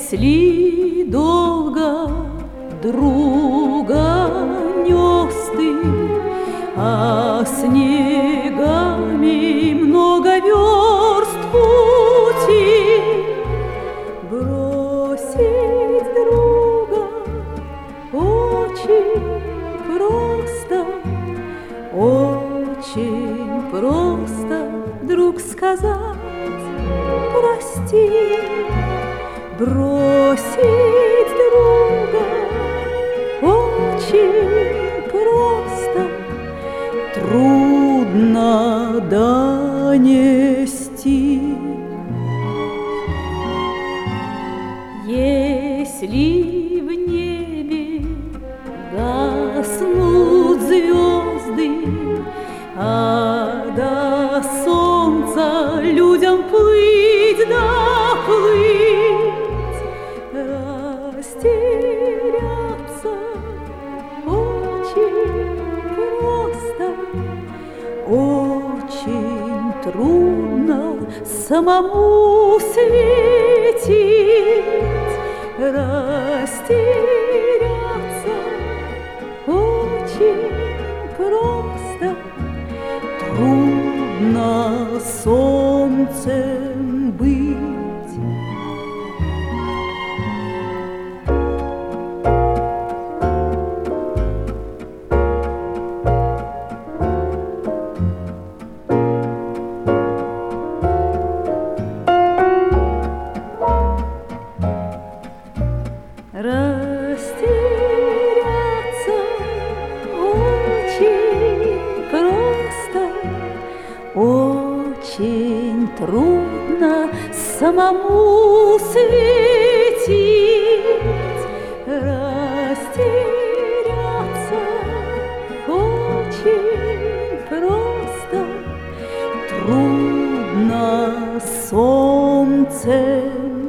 Если долго друга нес ты, а снегами много верст пути, бросить друга очень просто, друг сказать прости. Бросить друга очень просто, трудно донести. Если в небе гаснут звезды, а до солнца людям плыть да плыть, растеряться очень просто, очень трудно самому светить. Растеряться очень просто, трудно солнцем быть. Растеряться очень просто, очень трудно самому светить. Растеряться очень просто, трудно солнцем